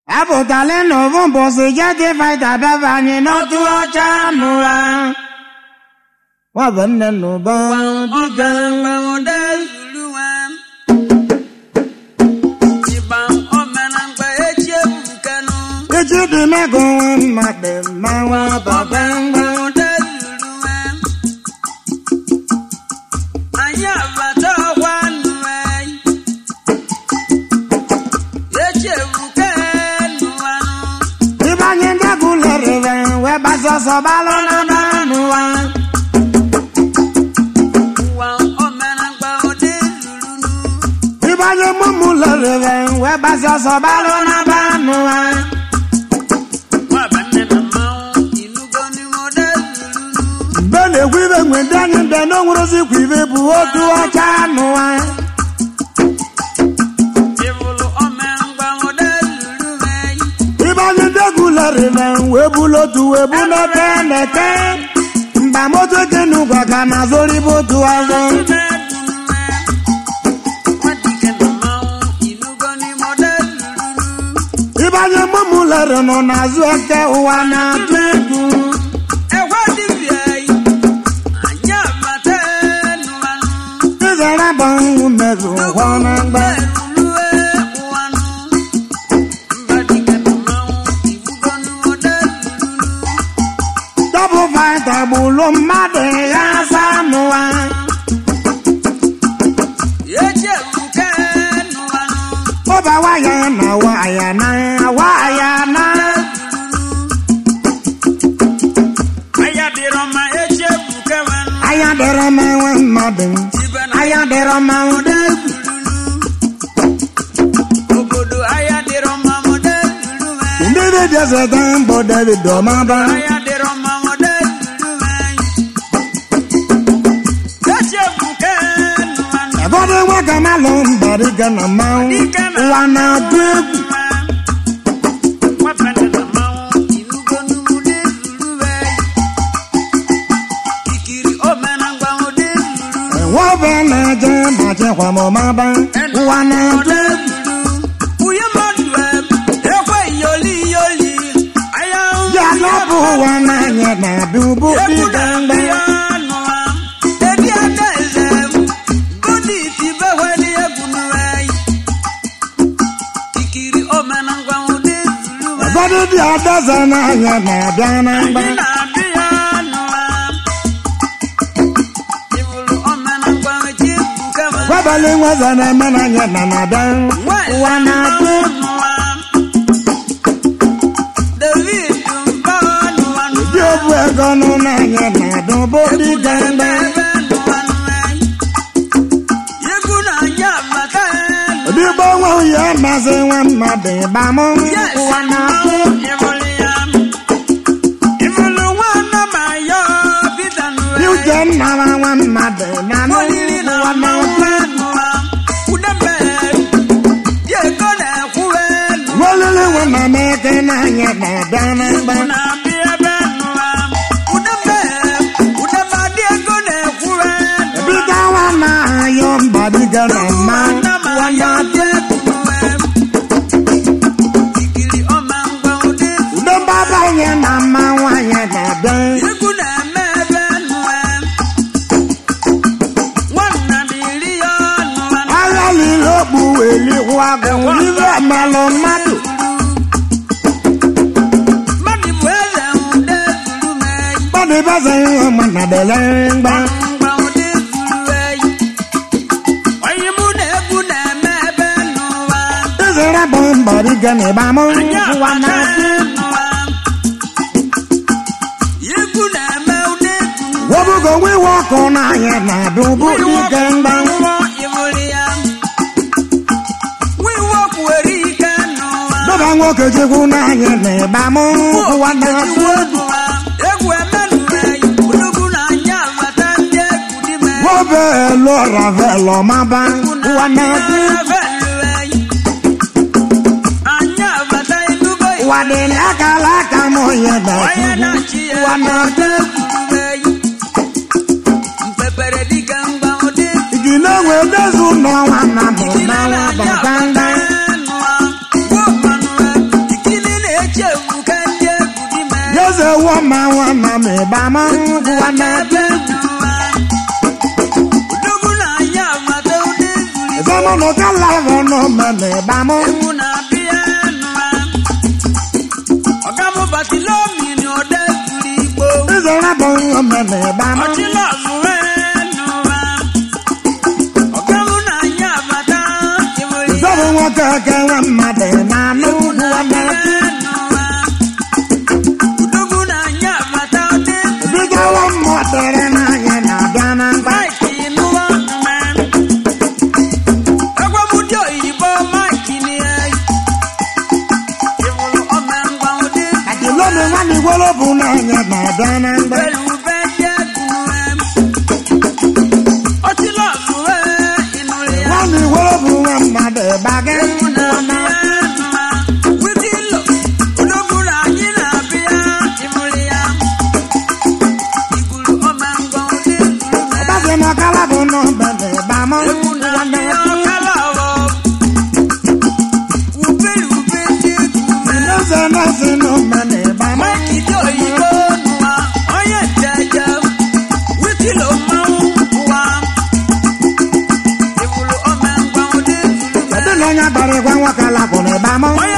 Apụtala n'ovu mbọsị jeti faịta bịabanye n'otu ọcha mụra nwabụ nne n'ụba dịka echi dị mego mmadụ mma nwa baba ngwa Bazoso balona banua Ibaye mumula reve we bazoso balona banua Bele wive ngwendanye beno ngurozi kwive bu otu ocha nua we bulo tu we bulo tenete mba moto kenu kwa kama zori botu azo Ibanye mumulere no nazu eke uwana tuku Ewa divye anya matenu Tizera bangu mezu wana mba Tabulo made ya sanua Yeje ukenua Oba waya na Aya diroma yeje ukewan Aya diroma wan madin Aya diroma ude Obodo aya diroma mode Ndede jeze dambo David domaba Aya diroma Bode waka malon bari gana mau wana dub Wapana na mau inugonu mude zuluwe Ikiri omena ngwa mude zuluwe Wabena jema jekwa momaba wana dub Uye madwe ekwe yoli Aya ya lopu wana nyena dubu digamba Body the others and I am Wabbling was an amana down. One the job we're gonna do body down. The bow ya mazin one mother bamo one You can have one mother nano one Well when I make an anya dana Your body gonna man Gane bamo wana Wobu go we walk on aya na dubu digamba We walk where he can no Baba walk je kuna aya na bamo wana Egwe menwe udugu na nya matande kudime Wobe lo ravelo maba wana Wade laka moya da wana Mpepere digamba ode Igina we dezu no wana mo na wa baganda Yeze woma wana me bama wana be. Zama no kala no me bama. Ogamo batilomi ni ode kuripo. Zara bon me bama. Otilo zuwe nuwa. Ogamo na nya bata. Zara waka ka wama de na no wana. Vamos.